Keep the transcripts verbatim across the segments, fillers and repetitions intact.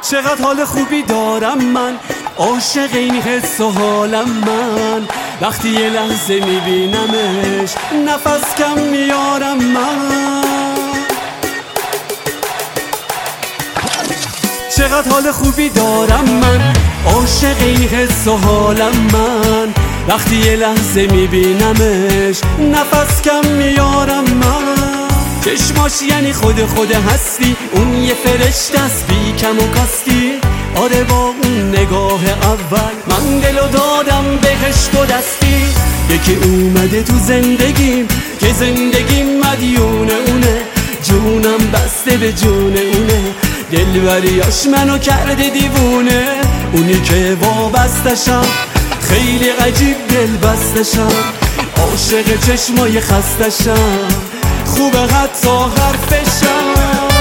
چقدر حال خوبی دارم من، عاشق این حس و حالم من. وقتی یه لحظه میبینمش نفس کم میارم من. چقدر حال خوبی دارم من، عاشق این حس و حالم من. وقتی یه لحظه میبینمش نفس کم میارم من. چشماش یعنی خود خود هستی، اون یه فرشته است بی کم و کاستی. آره با اون نگاه اول من دلو دادم بهش دو دستی. یکی اومده تو زندگیم که زندگیم مدیون اونه، جونم بسته به جون اونه. دلبریاش منو کرده دیوونه، اونی که وابستشم خیلی عجیب دل بستشم. عاشق چشمای خستشم، خوبه حتی حرفشم.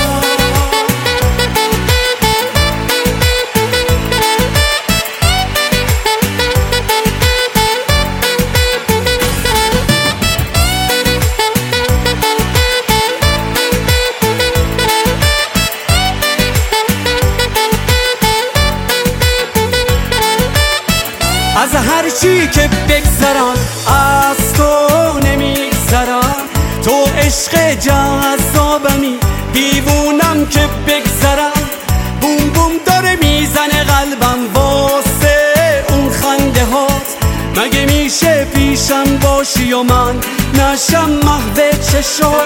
از هر چی که بگذرم از تو نمیگذرم. تو عشق جذابمی، دیوونم که بگذرم. بوم بوم داره میزنه قلبم واسه اون خنده هات. مگه میشه پیشم باشی و من نشم محو چشات؟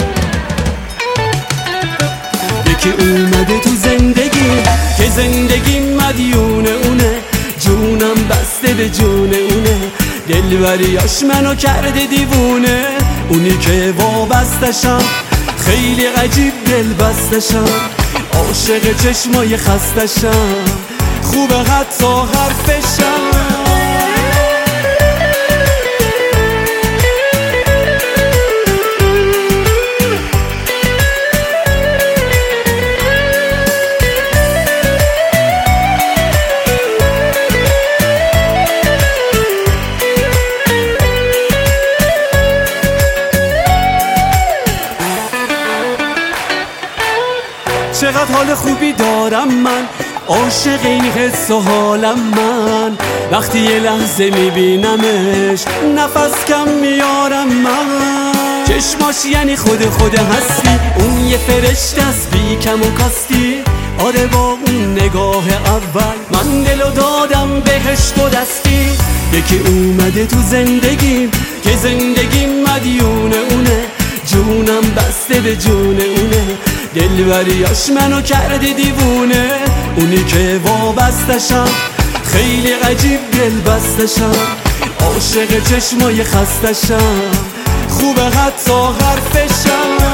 یکی اومده تو زندگی که زندگی مدیون اونه، جونم بسته به جون اونه. دلبریاش منو کرده دیوونه، اونی که وابستشم خیلی عجیب دل بستشم. عاشق چشمای خستشم، خوبه حتی حرفشم. چقدر حال خوبی دارم من، عاشق این حس و حالم من. وقتی یه لحظه میبینمش نفس کم میارم من. چشماش یعنی خود خود هستی، اون یه فرشته است بی کم و کاستی. آره با اون نگاه اول من دلو دادم بهش دو دستی. یکی اومده تو زندگیم که زندگیم مدیون اونه، جونم بسته به جون اونه. دلبریاش منو کرده دیوونه، اونی که وابستشم خیلی عجیب دل بستشم. عاشق چشمای خستشم، خوبه حتی حرفشم.